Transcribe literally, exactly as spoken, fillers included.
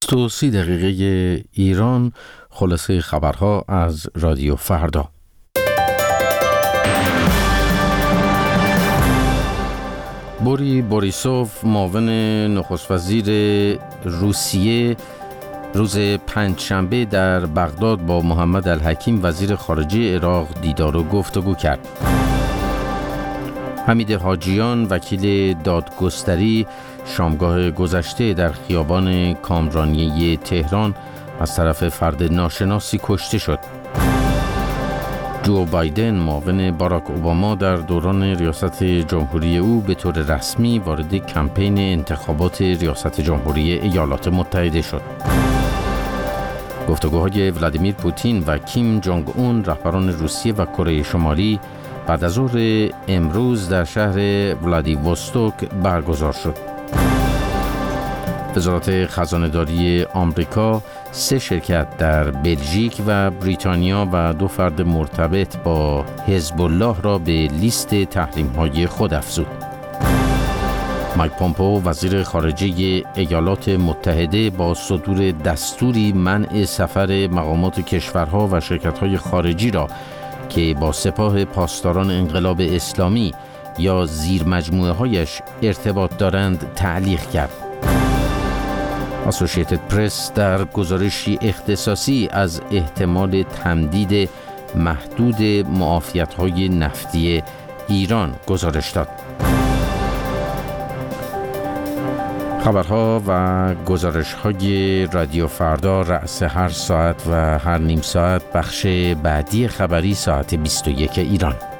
تو سی دقیقه ایران، خلاصه خبرها از رادیو فردا. بوری بوریسوف، معاون نخست وزیر روسیه، روز پنجشنبه در بغداد با محمد الحکیم وزیر خارجه عراق دیدار و گفتگو کرد. حمید حاجیان، وکیل دادگستری، شامگاه گذشته در خیابان کامرانیه تهران از طرف فرد ناشناسی کشته شد. جو بایدن، معاون باراک اوباما، در دوران ریاست جمهوری او به طور رسمی وارد کمپین انتخابات ریاست جمهوری ایالات متحده شد. گفتگوهای ولادیمیر پوتین و کیم جونگ اون، رهبران روسیه و کره شمالی، بعد از ظهر امروز در شهر ولادیوستوک برگزار شد. وزارت خزانه‌داری آمریکا سه شرکت در بلژیک و بریتانیا و دو فرد مرتبط با حزب الله را به لیست تحریم‌های خود افزود. مایک پومپئو، وزیر خارجه ایالات متحده، با صدور دستوری منع سفر مقامات کشورها و شرکت‌های خارجی را که با سپاه پاسداران انقلاب اسلامی یا زیر مجموعه هایش ارتباط دارند تعلیق کرد. اسوسییتد پرس در گزارشی اختصاصی از احتمال تمدید محدود معافیت‌های نفتی ایران گزارش داد. خبرها و گزارش‌های رادیو فردا رأس هر ساعت و هر نیم ساعت، بخش بعدی خبری ساعت بیست و یک ایران.